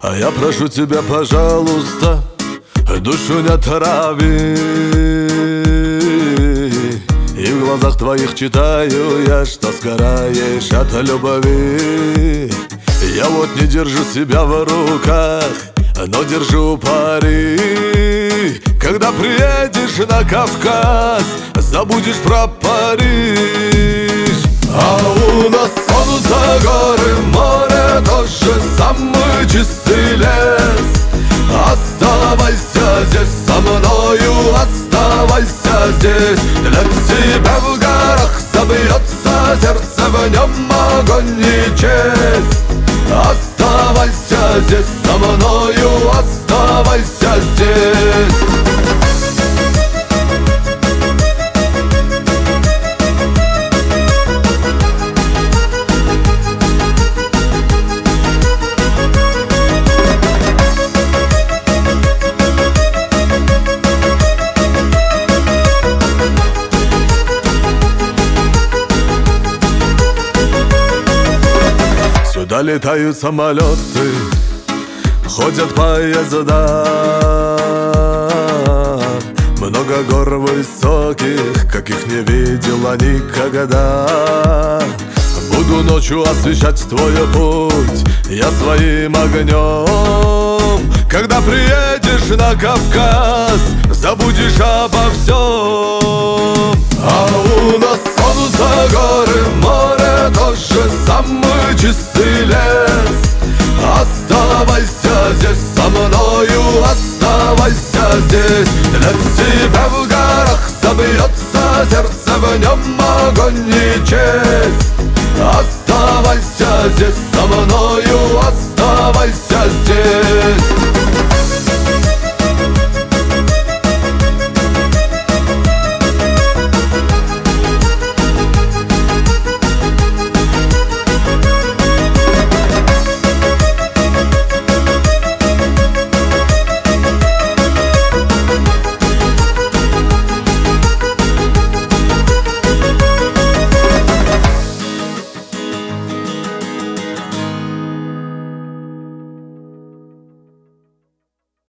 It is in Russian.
А я прошу тебя, пожалуйста, душу не трави. И в глазах твоих читаю я, что сгораешь от любви. Я вот не держу себя в руках, но держу пари. Когда приедешь на Кавказ, забудешь про Париж. А у нас сон за горы, море, тоже самый чистый лес. Оставайся здесь со мною, оставайся здесь. Для тебя в горах забьется сердце, в нем огонь и честь. Оставайся здесь со мною, оставайся здесь. Сюда летают самолеты, ходят поезда. Много гор высоких, каких не видела никогда. Буду ночью освещать твой путь я своим огнем. Когда приедешь на Кавказ, забудешь обо всем. А у нас сон за горы, море, тоже самый чистый лес. Оставайся здесь со мною, оставайся здесь. Для тебя в горах забьется сердце, в нем огонь и честь. Оставайся здесь